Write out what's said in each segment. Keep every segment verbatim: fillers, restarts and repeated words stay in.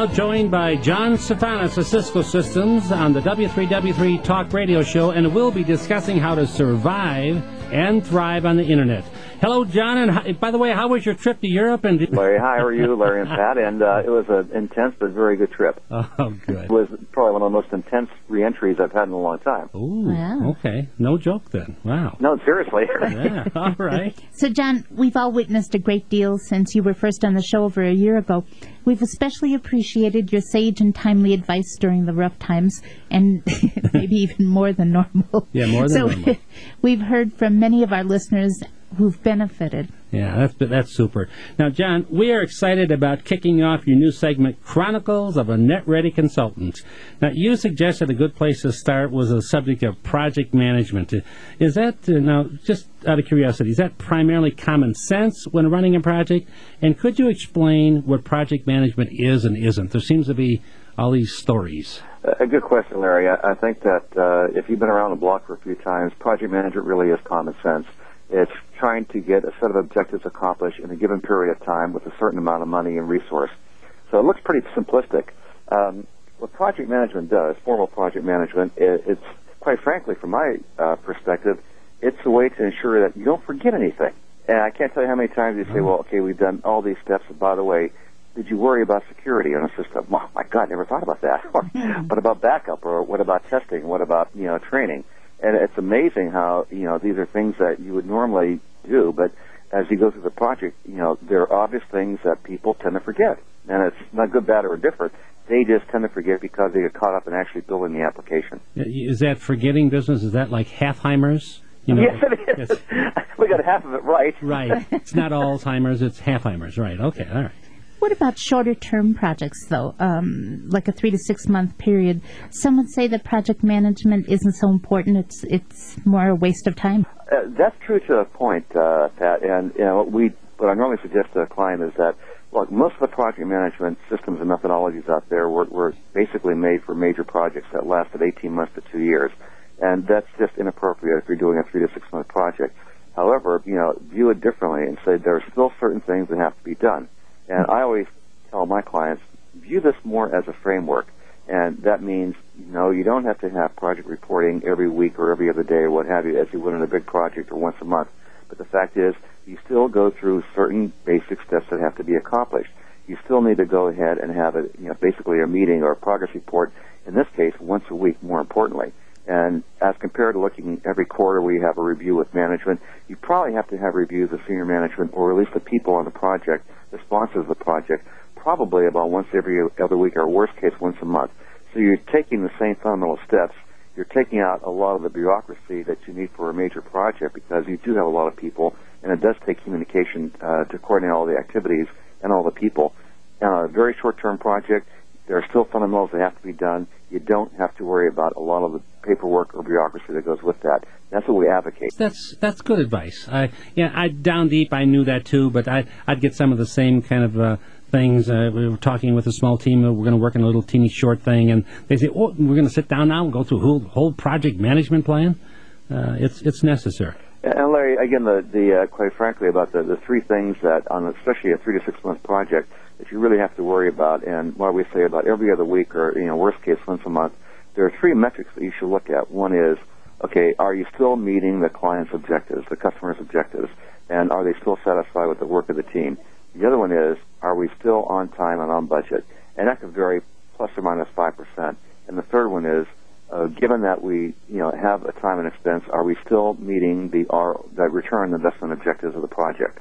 now joined by John Stefanis of Cisco Systems on the W three W three Talk Radio Show, and we'll be discussing how to survive and thrive on the Internet. Hello, John, and how, by the way, how was your trip to Europe? And did... Larry, hi, how are you, Larry and Pat? And uh, it was an intense but very good trip. Oh, good. It was probably one of the most intense re-entries I've had in a long time. Ooh, wow. Okay. No joke then. Wow. No, seriously. Yeah, all right. So, John, we've all witnessed a great deal since you were first on the show over a year ago. We've especially appreciated your sage and timely advice during the rough times, and maybe even more than normal. Yeah, more than so, normal. We've heard from many of our listeners who've benefited. Yeah, that's that's super. Now, John, we are excited about kicking off your new segment, Chronicles of a Net-Ready Consultant. Now, you suggested a good place to start was the subject of project management. Is that, uh, now, just out of curiosity, is that primarily common sense when running a project? And could you explain what project management is and isn't? There seems to be all these stories. A good question, Larry. I, I think that uh, if you've been around the block for a few times, project management really is common sense. It's trying to get a set of objectives accomplished in a given period of time with a certain amount of money and resource. So it looks pretty simplistic. Um, what project management does, formal project management, it, it's, quite frankly, from my uh, perspective, it's a way to ensure that you don't forget anything. And I can't tell you how many times you say, well, okay, we've done all these steps, and by the way, did you worry about security on a system? Oh, my God, never thought about that. Or, what about backup? Or what about testing? What about, you know, training? And it's amazing how, you know, these are things that you would normally do, but as you go through the project, you know, there are obvious things that people tend to forget. And it's not good, bad, or different. They just tend to forget because they get caught up in actually building the application. Is that forgetting business? Is that like Halfheimer's? You know, yes, it is. Yes. We got half of it right. Right. It's not Alzheimer's, it's Halfheimer's. Right. Okay, all right. What about shorter-term projects, though, um, like a three to six-month period? Some would say that project management isn't so important. It's it's more a waste of time. Uh, that's true to a point, uh, Pat. And you know, what we what I normally suggest to a client is that, look, most of the project management systems and methodologies out there were, were basically made for major projects that lasted eighteen months to two years, and that's just inappropriate if you're doing a three to six-month project. However, you know, view it differently and say there are still certain things that have to be done. And I always tell my clients, view this more as a framework. And that means, you know, you don't have to have project reporting every week or every other day or what have you as you would in a big project or once a month. But the fact is, you still go through certain basic steps that have to be accomplished. You still need to go ahead and have a, you know, basically a meeting or a progress report, in this case, once a week, more importantly. And as compared to looking every quarter where you have a review with management, you probably have to have reviews of senior management or at least the people on the project, the sponsors of the project, probably about once every other week or worst case once a month. So you're taking the same fundamental steps. You're taking out a lot of the bureaucracy that you need for a major project because you do have a lot of people, and it does take communication uh, to coordinate all the activities and all the people. On a very short-term project, there are still fundamentals that have to be done. You don't have to worry about a lot of the paperwork or bureaucracy that goes with that. That's what we advocate. That's that's good advice. I yeah, I down deep I knew that too, but I I'd get some of the same kind of uh, things. Uh, we were talking with a small team. We're going to work on a little teeny short thing, and they say, "Oh, we're going to sit down now and go through a whole, whole project management plan." Uh, it's it's necessary. And Larry, again, the the uh, quite frankly about the the three things that on especially a three to six month project that you really have to worry about, and what we say about every other week or you know worst case once a month. There are three metrics that you should look at. One is, okay, are you still meeting the client's objectives, the customer's objectives, and are they still satisfied with the work of the team? The other one is, are we still on time and on budget? And that could vary plus or minus five percent. And the third one is, uh, given that we, you know, have a time and expense, are we still meeting the, our, the return on investment objectives of the project?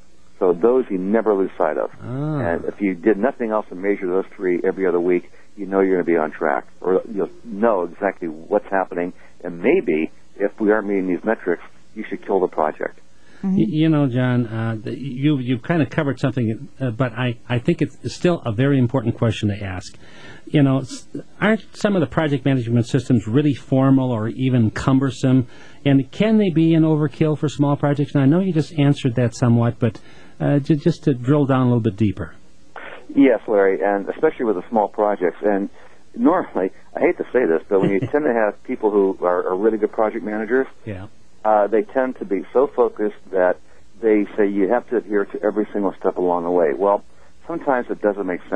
So those you never lose sight of. Ah. And if you did nothing else and measure those three every other week, you know you're going to be on track, or you'll know exactly what's happening. And maybe, if we aren't meeting these metrics, you should kill the project. Mm-hmm. You, you know, John, uh, you you kind of covered something, uh, but I, I think it's still a very important question to ask. You know, aren't some of the project management systems really formal or even cumbersome? And can they be an overkill for small projects? And I know you just answered that somewhat, but uh, j- just to drill down a little bit deeper. Yes, Larry, and especially with the small projects. And normally, I hate to say this, but when you tend to have people who are, are really good project managers, yeah, uh, they tend to be so focused that they say you have to adhere to every single step along the way. Well, sometimes it doesn't make sense.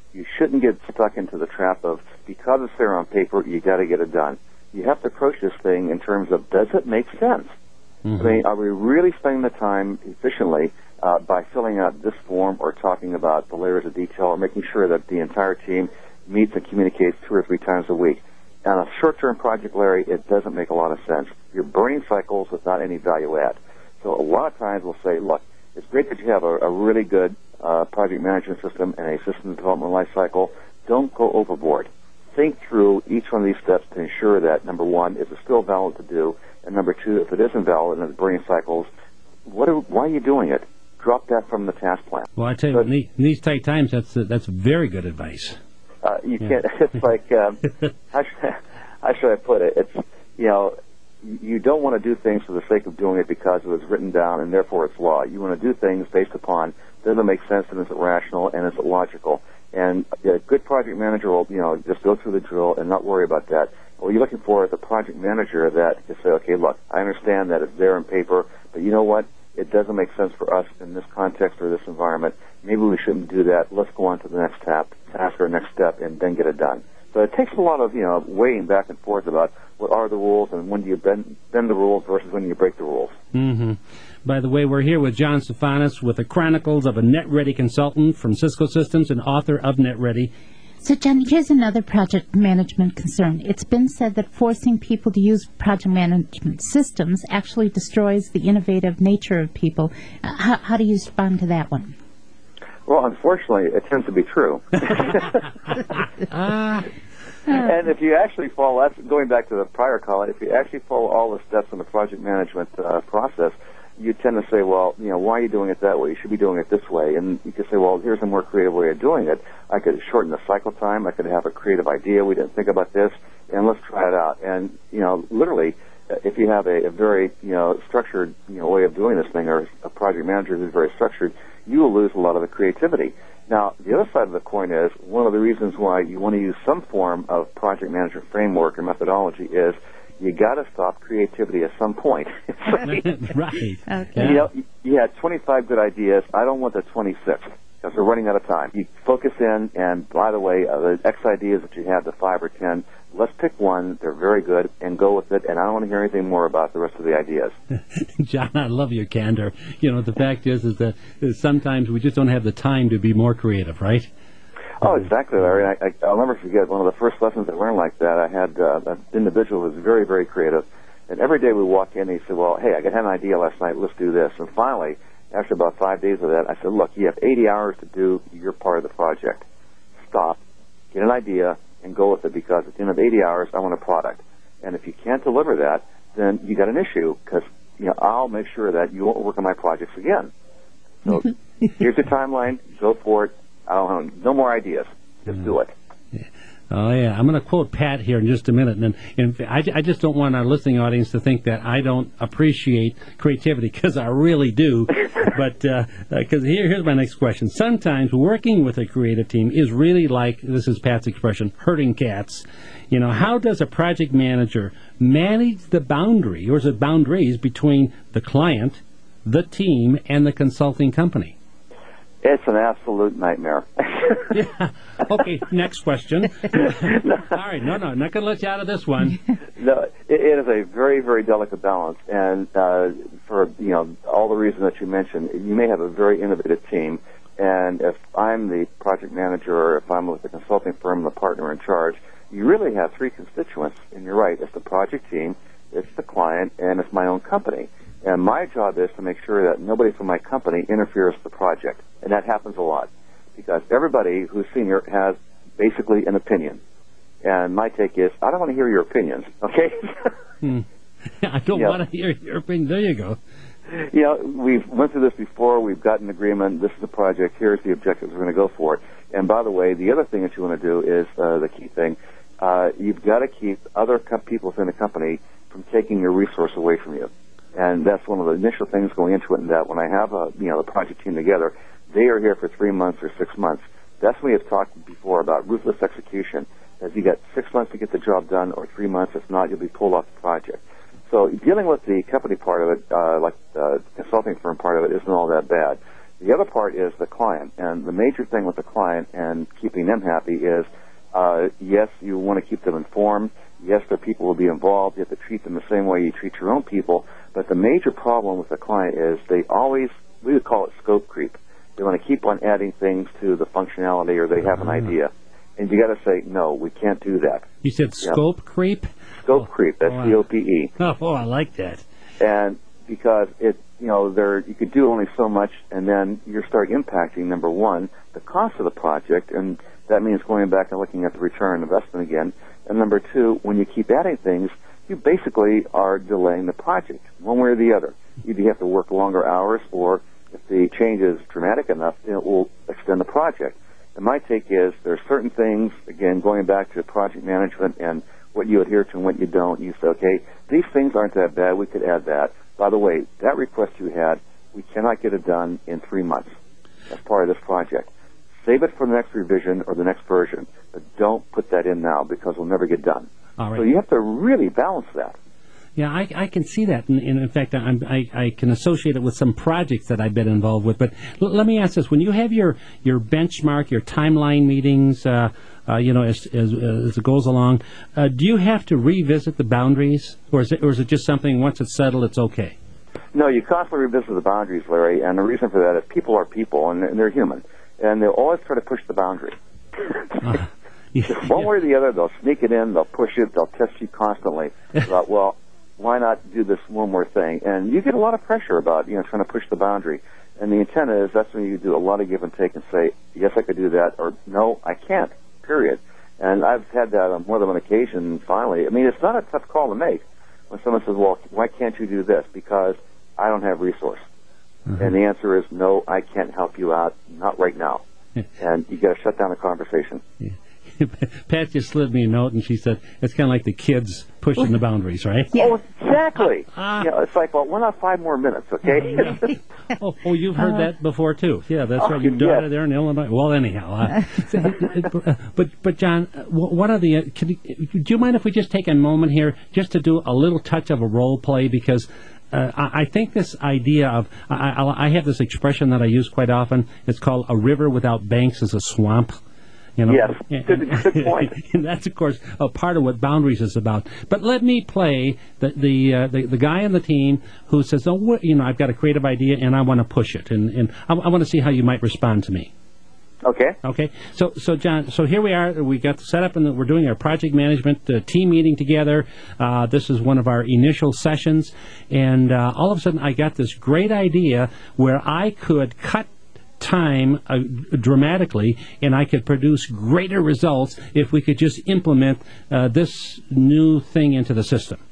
You shouldn't get stuck into the trap of, because it's there on paper, you got to get it done. You have to approach this thing in terms of, does it make sense? Mm-hmm. I mean, are we really spending the time efficiently uh, by filling out this form or talking about the layers of detail or making sure that the entire team meets and communicates two or three times a week? On a short-term project, Larry, it doesn't make a lot of sense. You're burning cycles without any value add. So a lot of times we'll say, look, it's great that you have a, a really good uh, project management system and a system development life cycle. Don't go overboard. Think through each one of these steps to ensure that, number one, is it still valid to do? And number two, if it isn't valid and it's burning cycles, what are, why are you doing it? Drop that from the task plan. Well, I tell you, but, in, the, in these tight times, that's uh, that's very good advice. Uh, you yeah. can't. It's like um, how, should, how should I put it? It's you know, you don't want to do things for the sake of doing it because it was written down and therefore it's law. You want to do things based upon, does it make sense and is it rational and is it logical? And a good project manager will, you know, just go through the drill and not worry about that. What you're looking for is a project manager that can say, okay, look, I understand that it's there on paper, but you know what? It doesn't make sense for us in this context or this environment. Maybe we shouldn't do that. Let's go on to the next tap, task or next step and then get it done. So it takes a lot of, you know, weighing back and forth about what are the rules and when do you bend, bend the rules versus when you break the rules. Mm-hmm. By the way, we're here with John Stefanis with the Chronicles of a NetReady Consultant from Cisco Systems and author of NetReady. So, John, here's another project management concern. It's been said that forcing people to use project management systems actually destroys the innovative nature of people. Uh, how, how do you respond to that one? Well, unfortunately, it tends to be true. uh, and if you actually follow, that's going back to the prior call, if you actually follow all the steps in the project management uh, process, you tend to say, well, you know, why are you doing it that way? You should be doing it this way. And you could say, well, here's a more creative way of doing it. I could shorten the cycle time. I could have a creative idea. We didn't think about this, and let's try it out. And, you know, literally, if you have a, a very, you know, structured, you know, way of doing this thing, or a project manager who's very structured, you will lose a lot of the creativity. Now, the other side of the coin is, one of the reasons why you want to use some form of project management framework or methodology is you got to stop creativity at some point. Right. Okay. You know, you had twenty-five good ideas. I don't want the twenty-sixth because we're running out of time. You focus in, and by the way, uh, the X ideas that you had, the five or ten, let's pick one. They're very good, and go with it. And I don't want to hear anything more about the rest of the ideas. John, I love your candor. You know, the fact is, is that sometimes we just don't have the time to be more creative, right? Oh, exactly, Larry. I, I, I'll never forget one of the first lessons I learned like that. I had uh, an individual who was very, very creative. And every day we walk in, and he said, well, hey, I had an idea last night. Let's do this. And finally, after about five days of that, I said, look, you have eighty hours to do your part of the project. Stop, get an idea, and go with it, because at the end of eighty hours, I want a product. And if you can't deliver that, then you got an issue, because you know, I'll make sure that you won't work on my projects again. So here's your timeline. Go for it. I don't know, no more ideas. Just mm. do it. Yeah. Oh, yeah. I'm going to quote Pat here in just a minute. And, and I, I just don't want our listening audience to think that I don't appreciate creativity, because I really do. But because uh, here, here's my next question. Sometimes working with a creative team is really like, this is Pat's expression, herding cats. You know, how does a project manager manage the boundary, or is it boundaries, between the client, the team, and the consulting company? It's an absolute nightmare. Yeah. Okay, next question. No. All right, no, no, not going to let you out of this one. No, it, it is a very, very delicate balance, and uh, for you know all the reasons that you mentioned, you may have a very innovative team, and if I'm the project manager or if I'm with the consulting firm, the partner in charge, you really have three constituents, and you're right, it's the project team, it's the client, and it's my own company. And my job is to make sure that nobody from my company interferes with the project. And that happens a lot, because everybody who's senior has basically an opinion. And my take is, I don't want to hear your opinions, okay? hmm. I don't you want know, to hear your opinion. There you go. You know, we've went through this before. We've got an agreement. This is the project. Here's the objectives. We're going to go for it. And by the way, the other thing that you want to do is uh, the key thing. Uh, you've got to keep other co- people within the company from taking your resource away from you. And that's one of the initial things going into it, in that when I have a, you know, the project team together, they are here for three months or six months. That's when we have talked before about ruthless execution. As you got six months to get the job done, or three months. If not, you'll be pulled off the project. So dealing with the company part of it, uh, like the consulting firm part of it, isn't all that bad. The other part is the client, and the major thing with the client and keeping them happy is, uh, yes, you want to keep them informed. Yes, their people will be involved. You have to treat them the same way you treat your own people. But the major problem with the client is they always, we would call it scope creep. They want to keep on adding things to the functionality, or they have an idea. And you got to say, no, we can't do that. You said scope yeah. creep? Scope oh, creep, that's C O P E. Oh, oh, I like that. And because it, you know, there you could do only so much, and then you start impacting, number one, the cost of the project, and that means going back and looking at the return on investment again. And number two, when you keep adding things, you basically are delaying the project, one way or the other. Either you have to work longer hours, or if the change is dramatic enough, it will extend the project. And my take is there are certain things, again, going back to project management and what you adhere to and what you don't. You say, okay, these things aren't that bad. We could add that. By the way, that request you had, we cannot get it done in three months as part of this project. Save it for the next revision or the next version, but don't put that in now because we'll never get done. All right. So you have to really balance that. Yeah, I, I can see that. And, and in fact, I'm, I, I can associate it with some projects that I've been involved with. But l- let me ask this. When you have your, your benchmark, your timeline meetings, uh, uh, you know, as, as, as it goes along, uh, do you have to revisit the boundaries? Or is, it, or is it just something, once it's settled, it's okay? No, you constantly revisit the boundaries, Larry. And the reason for that is people are people, and they're, and they're human. And they'll always try to push the boundary. uh, yeah. One way or the other, they'll sneak it in, they'll push it, they'll test you constantly about, well, why not do this one more thing? And you get a lot of pressure about, you know, trying to push the boundary. And the intent is that's when you do a lot of give and take and say, yes, I could do that, or no, I can't, period. And I've had that on more than one occasion, finally. I mean, it's not a tough call to make when someone says, well, why can't you do this? Because I don't have resource. Mm-hmm. And the answer is, no, I can't help you out, not right now. And you got to shut down the conversation. Yeah. Pat just slid me a note, and she said, it's kind of like the kids pushing the boundaries, right? Yeah. Oh, exactly. Uh, you know, it's like, well, why not five more minutes, okay? oh, oh, you've heard uh, that before, too. Yeah, that's oh, right. Your daughter yes. there in Illinois. Well, anyhow. Uh, but, but John, what are the... Uh, can you, do you mind if we just take a moment here just to do a little touch of a role play? Because... Uh, I, I think this idea of, I, I, I have this expression that I use quite often. It's called a river without banks is a swamp. You know? Yes, good, good point. And that's, of course, a part of what boundaries is about. But let me play the the uh, the, the guy on the team who says, oh, what, you know, I've got a creative idea and I want to push it. And, and I, I want to see how you might respond to me. Okay. Okay. So, so John, so here we are. We got the setup, and we're doing our project management uh, team meeting together. Uh, this is one of our initial sessions, and uh, all of a sudden, I got this great idea where I could cut time uh, dramatically, and I could produce greater results if we could just implement uh, this new thing into the system.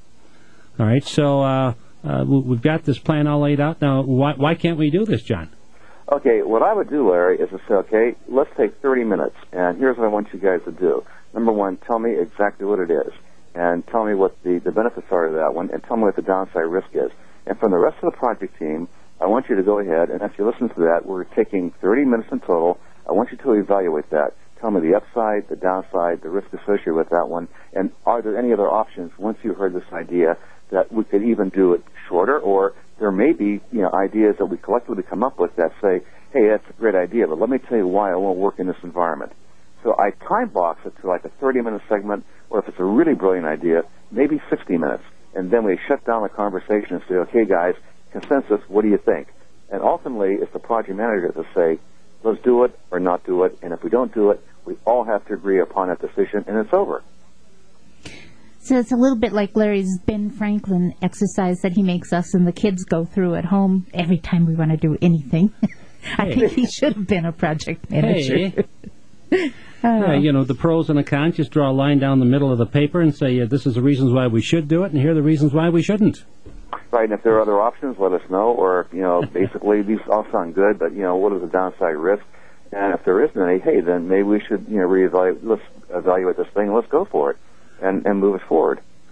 All right. So uh, uh, we've got this plan all laid out. Now, why, why can't we do this, John? Okay, what I would do, Larry, is to say, okay, let's take thirty minutes, and here's what I want you guys to do. Number one, tell me exactly what it is, and tell me what the, the benefits are of that one, and tell me what the downside risk is. And from the rest of the project team, I want you to go ahead, and after you listen to that, we're taking thirty minutes in total. I want you to evaluate that. Tell me the upside, the downside, the risk associated with that one, and are there any other options once you've heard this idea that we could even do it shorter, or there may be, you know, ideas that we collectively come up with that say, hey, that's a great idea, but let me tell you why it won't work in this environment. So I time box it to like a thirty-minute segment, or if it's a really brilliant idea, maybe sixty minutes. And then we shut down the conversation and say, okay, guys, consensus, what do you think? And ultimately, it's the project manager to say, let's do it or not do it. And if we don't do it, we all have to agree upon that decision, and it's over. So it's a little bit like Larry's Ben Franklin exercise that he makes us and the kids go through at home every time we want to do anything. I Hey. think he should have been a project manager. Hey. Oh. Yeah, you know, the pros and the cons, just draw a line down the middle of the paper and say, yeah, this is the reasons why we should do it, and here are the reasons why we shouldn't. Right, and if there are other options, let us know, or, you know, basically these all sound good, but, you know, what is the downside risk? And if there isn't any, hey, then maybe we should, you know, reevaluate, let's evaluate this thing, let's go for it, and, and move it forward.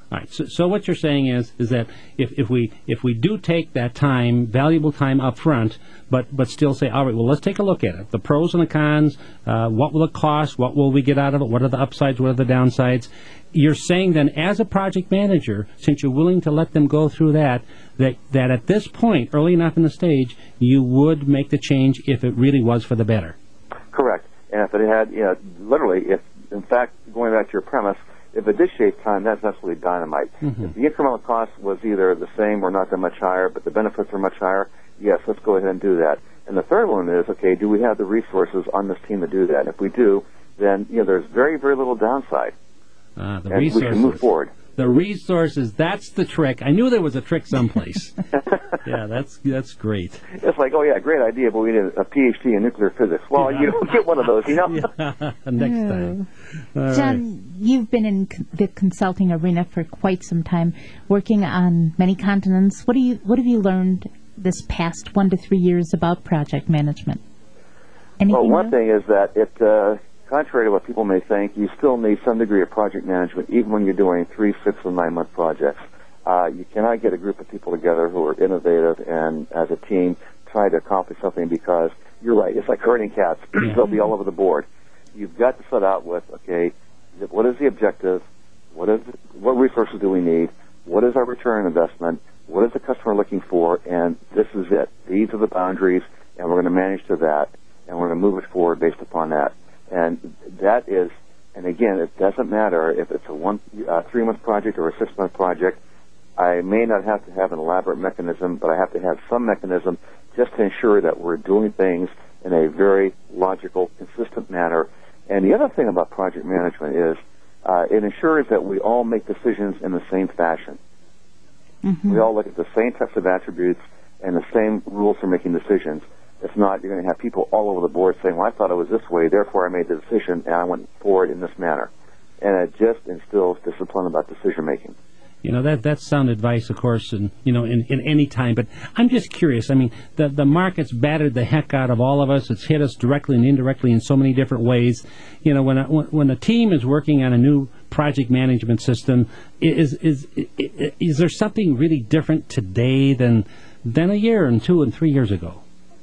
All right. So, so what you're saying is is that if, if we if we do take that time, valuable time up front, but but still say, all right, well, let's take a look at it. The pros and the cons. Uh, what will it cost? What will we get out of it? What are the upsides? What are the downsides? You're saying then, as a project manager, since you're willing to let them go through that, that that at this point, early enough in the stage, you would make the change if it really was for the better. Correct. And if it had, you know, literally, if in fact, going back to your premise, if it did shave time, that's absolutely dynamite. Mm-hmm. If the incremental cost was either the same or not that much higher, but the benefits are much higher, yes, let's go ahead and do that. And the third one is, okay, do we have the resources on this team to do that? And if we do, then, you know, there's very, very little downside. Uh, the and resources. we can move forward. The resources, that's the trick. I knew there was a trick someplace. Yeah, that's that's great. It's like, oh, yeah, great idea, but we need a P H D in nuclear physics. Well, yeah. You don't get one of those, you know? Yeah. Next yeah. time. All John, right. you've been in c- the consulting arena for quite some time, working on many continents. What do you What have you learned this past one to three years about project management? Anything well, one else? thing is that it... Uh, contrary to what people may think, you still need some degree of project management, even when you're doing three, six, and nine-month projects. Uh, you cannot get a group of people together who are innovative and, as a team, try to accomplish something because, you're right, it's like herding cats. Yeah. They'll be all over the board. You've got to set out with, okay, what is the objective? What is what resources do we need? What is our return on investment? What is the customer looking for? And this is it. These are the boundaries, and we're going to manage to that, and we're going to move it forward based upon that. And that is, and again, it doesn't matter if it's a one, uh, three-month project or a six-month project. I may not have to have an elaborate mechanism, but I have to have some mechanism just to ensure that we're doing things in a very logical, consistent manner. And the other thing about project management is uh, it ensures that we all make decisions in the same fashion. Mm-hmm. We all look at the same types of attributes and the same rules for making decisions. If not, you're going to have people all over the board saying, well, I thought it was this way, therefore I made the decision, and I went forward in this manner. And it just instills discipline about decision-making. You know, that that's sound advice, of course, in, you know, in, in any time. But I'm just curious. I mean, the, the market's battered the heck out of all of us. It's hit us directly and indirectly in so many different ways. You know, when a, when a team is working on a new project management system, is, is, is, is there something really different today than than a year and two and three years ago?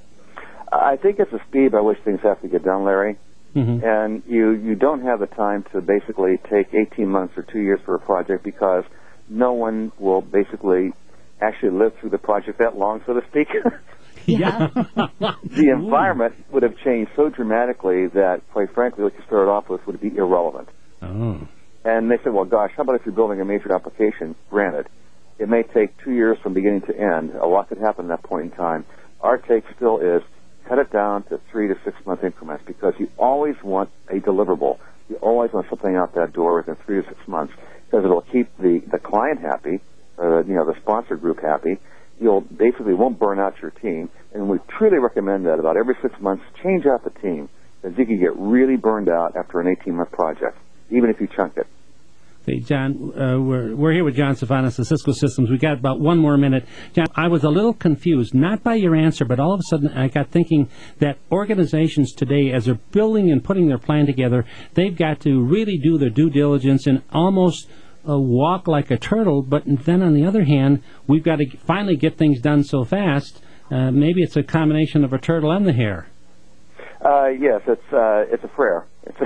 I think it's the speed by which things have to get done, Larry. Mm-hmm. And you, you don't have the time to basically take eighteen months or two years for a project because no one will basically actually live through the project that long, so to speak. Yeah. The environment would have changed so dramatically that, quite frankly, what you started off with would be irrelevant. Oh. And they said, well, gosh, how about if you're building a major application? Granted, it may take two years from beginning to end. A lot could happen at that point in time. Our take still is cut it down to three to six month increments because you always want a deliverable. You always want something out that door within three to six months because it'll keep the, the client happy, or the, you know, the sponsor group happy. You'll basically won't burn out your team, and we truly recommend that about every six months, change out the team because you can get really burned out after an eighteen month project, even if you chunk it. Hey, John, uh, we're, we're here with John Stefanis of Cisco Systems. We got about one more minute. John, I was a little confused, not by your answer, but all of a sudden I got thinking that organizations today, as they're building and putting their plan together, they've got to really do their due diligence and almost uh, walk like a turtle. But then on the other hand, we've got to finally get things done so fast. Uh, maybe it's a combination of a turtle and the hare. Uh, yes, it's uh, it's a prayer. It's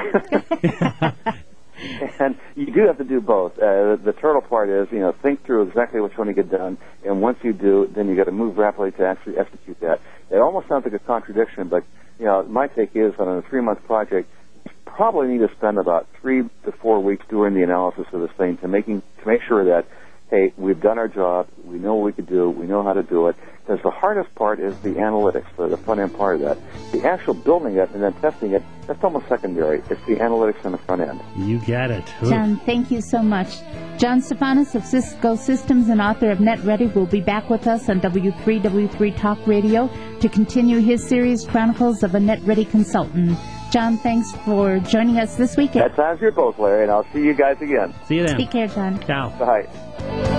a And you do have to do both. Uh, the, the turtle part is, you know, think through exactly what you want to get done, and once you do, then you got to move rapidly to actually execute that. It almost sounds like a contradiction, but you know, my take is that on a three-month project, you probably need to spend about three to four weeks doing the analysis of this thing to making to make sure that, hey, we've done our job, we know what we could do, we know how to do it. Because the hardest part is the analytics, the, the front end part of that. The actual building it and then testing it, that's almost secondary. It's the analytics on the front end. You get it. John, thank you so much. John Stefanis of Cisco Systems and author of NetReady will be back with us on W three W three Talk Radio to continue his series, Chronicles of a NetReady Consultant. John, thanks for joining us this weekend. That sounds good, both, Larry, and I'll see you guys again. See you then. Take care, John. Ciao. Bye.